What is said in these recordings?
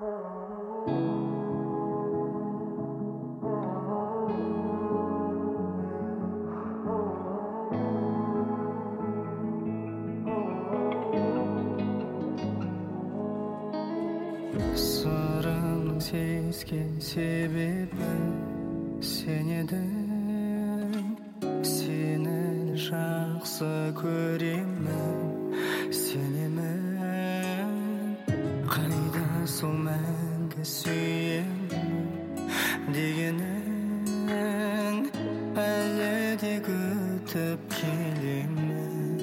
Сырымның сезген себебі сен едің. Сені жақсы көремін, сенемін. Қайда сол мәңгі сүйемін дегенің, әлі де күтіп келемін.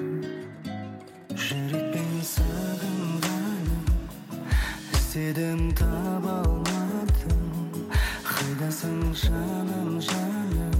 Жүрекпен сағынғаным, іздедім таба алмадым. Қайдасың жаным, жаным?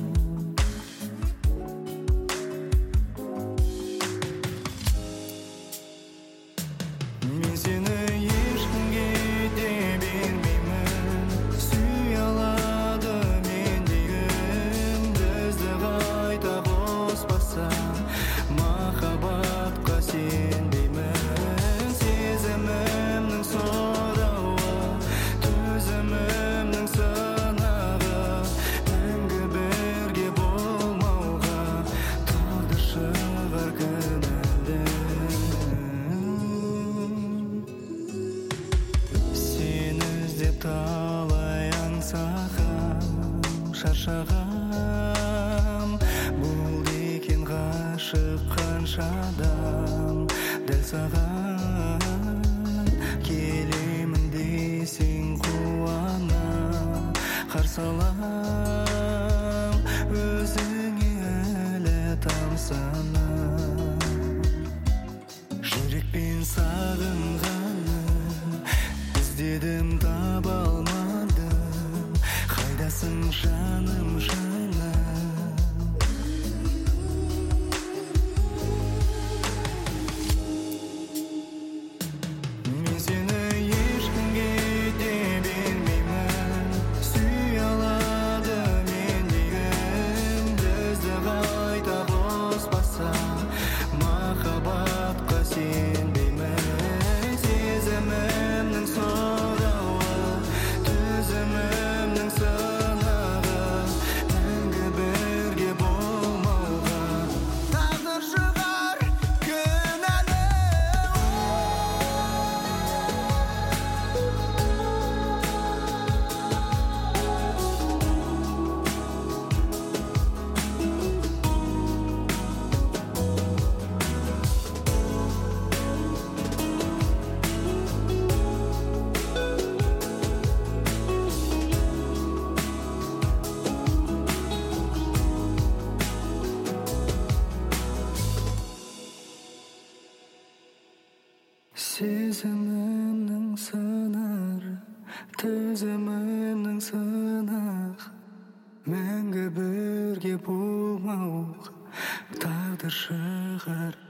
Мен сені ешкімге де бермеймін. Сүй алады мендегім, бізді қайта қоспаса махаббатқа сенбеймін. Сезімімнің сорауы, төзімімнің сынағы, мәңгі бірге болмауға тағдыр шығар кінәлі. Сені іздеп талай аңсағам, шаршағам. Болды екен ғашық қанша адам дәл саған. Келемін десең қуана қарсы алам, өзіңе әлі тамсана. Жүрекпен сағынғаным, іздедім таба алмадым. Қайдасың жаным, жаным? Мен сені ешкімге де бермеймін. Сүй алады мендегім, бізді қайта қоспаса махаббатқа сенбеймін. Сезімімнің сорауы, төзімімнің сынағы, мәңгі бірге болмауға тағдыр шығар кінәлі. Сезімімнің сынары, төзімімнің сынағы, мәңгі бірге болмауға тағдыр шығар